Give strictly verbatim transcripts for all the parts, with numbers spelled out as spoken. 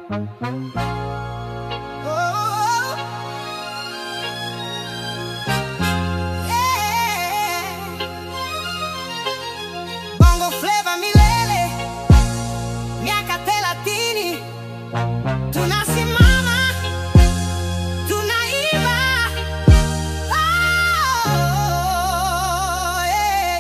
Bongo Flava milele, miaka thelathini, tunasimama, tunaiba. Oh, yeah,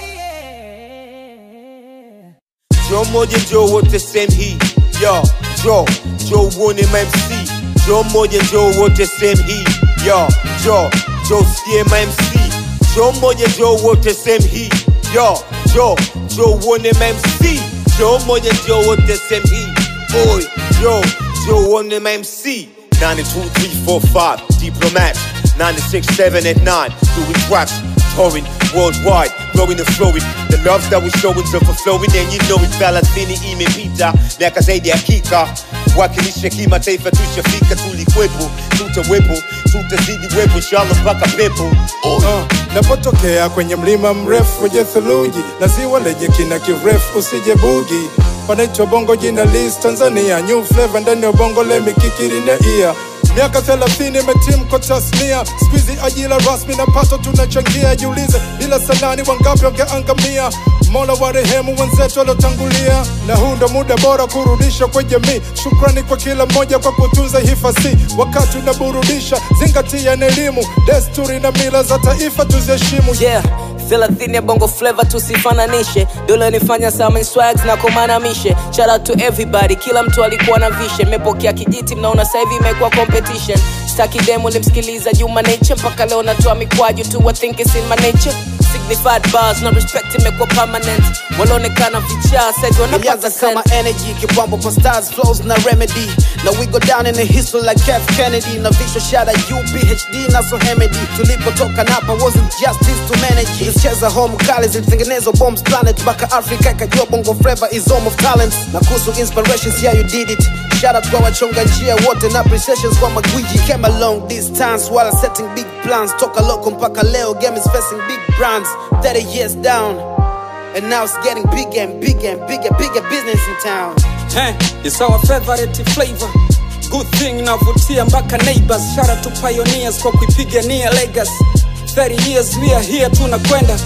yeah. Joe moja Joe wote same hii. Yo, Joe, Joe one M C. Joe moja Joe wote same hii. Yo, Joe, Joe C M M C. Joe moja Joe wote same hii. Yo, Joe, Joe one M C. Joe moja Joe wote same hii. Boy, Joe, Joe one M C. ninety-two, three, four, five, Diplomat. ninety-six, seven, and nine, doing tracks, touring worldwide, growing and flowing. The love that we showing is overflowing, and you know it's thelathini imepita, miaka zaidi ya kika. Wakilisha kimataifa tushafika, tulikwepo, tutawepo, tutazidi wepo, inshallah mpaka pepo. Uh, napotokea kwenye mlima mrefu uje thuluji, na ziwa lenye kina kirefu usije bugi. Panaitwa Bongo jina list Tanzania, new flavor ndani ya bongo lemi kikiri na ia. Miaka thelathini metim kwa tasnia, squeezy ajira rasmi na pato tunachangia. Jiulize bila sanani wangapi wangeangamia, Mola wa rehemu wenzetu walotangulia. Na huu ndo muda bora kurudisha kwa jamii, shukrani kwa kila mmoja kwa kutunza hifasi. Wakati unaburudisha zingatia na elimu, desturi na mila za taifa tuziheshimu. Yeah, thelathini ya Bongo Flava tusifananishe, dola nifanya sama swags na kumanamishe. Shout out to everybody, kila mtu alikuwa na vision. Mepokea kijiti mnaona sasa hivi imekuwa competition. Staki demo limsikiliza Juma Nature, mpaka leo natoa mikwaju tu, I think it's in my nature. Signified bars, no respect imekuwa permanent. Walonekana vichaa, said wanapaza kama energy, kipambo kwa stars, flows na remedy. Now we go down in the history like F Kennedy. Na visual shada U P H D na so Hemedy. Tulipotoka napa wasn't just this to manage. Tulicheza home kali zilitengenezwa bombs planet. Baka Africa ikajua Bongo Flava is home of talents. Na kuhusu inspirations, yeah you did it. Shout out kwa wachonga njia wote na appreciations kwa magwiji. Came a long distance while setting big plans. Toka loko mpaka leo, game is facing big brands. thirty years down, and now it's getting bigger and bigger and bigger, bigger business in town. Hey, it's our favorite flavor. Good thing navutia mpaka neighbors. Shout out to pioneers kwa kuipigania legacy. thirty years we are here tunakwenda.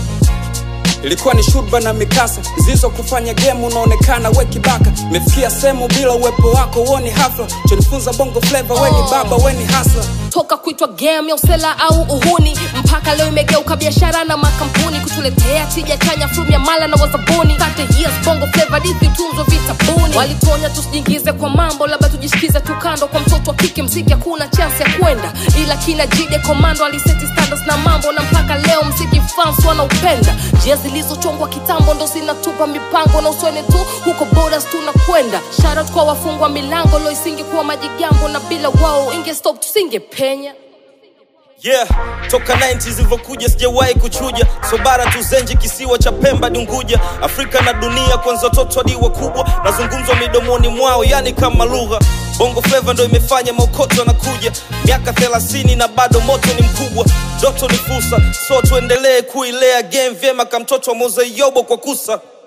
Ilikuwa ni shurba na mikasa, zizo kufanya game unaonekana we kibaka. Mefikia semu bila uwepo wako uoni hafla. Chonifunza Bongo Flava we ni baba we ni hustler. Toka kuitwa game ya usela au uhuni, mpaka leo imegeuka biashara na makampuni. Kutuletea tija chanya from ya mala na wazabuni. thirty years Bongo Flava dithi tunzo vitabuni. Walituonya tusijingize kwa mambo, labda tujishikize tukando. Kwa mtoto wa kike mziki hakuna chance ya kwenda, ila kina Jide Commando aliseti standards na mambo. Na mpaka leo mziki fans wanaupenda. Jia zilizochongwa kitambo ndo zinatupa mipango, na uswene tu huko borders tunakwenda. Shout out kwa wafungwa milango, lo isingi kuwa majigambo. Na bila wao inge stop tusinge penya. Yeah, toka nineties ilivyokuja sijawahi kuchuja. So bara tuzenje kisiwa cha Pemba Dunguja. Afrika na dunia kwanza watoto hadi wakubwa, nazungumzwa midomoni mwao yani kama lugha. Bongo Flava ndo imefanya maokoto na kuja. Miaka thelathini na bado moto ni mkubwa. Doto ni fursa, so tuendelee kuilea game vyema kama mtoto wa Mzee Yobo kwa kusa.